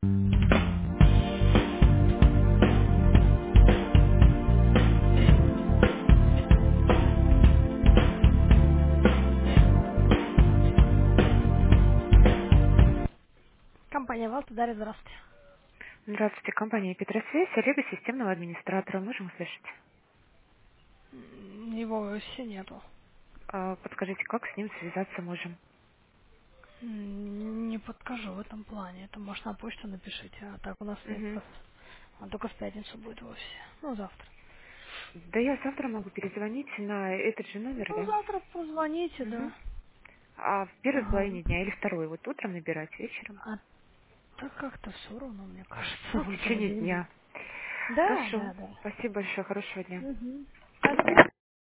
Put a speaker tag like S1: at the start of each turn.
S1: Компания Валта, Дарья, здравствуйте.
S2: Здравствуйте, компания Петросвязь, Олега, системного администратора. Можем услышать?
S1: Его в офисе нету.
S2: Подскажите, как с ним связаться можем?
S1: Не подскажу в этом плане. Это может на почту напишите, а так у нас нет.
S2: Мгм.
S1: Он только в пятницу будет в офисе. Ну, завтра.
S2: Да я завтра могу перезвонить на этот же номер,
S1: Ну,
S2: да?
S1: завтра позвоните,
S2: Мгм.
S1: да.
S2: А в первой
S1: Ага.
S2: половине дня или второй? Вот утром набирать, вечером?
S1: А так как-то все равно, мне кажется,
S2: Ну, в
S1: в этом
S2: течение
S1: день.
S2: дня.
S1: Да,
S2: Хорошо.
S1: да, да.
S2: Спасибо большое. Хорошего дня.
S1: Угу. Пожалуйста.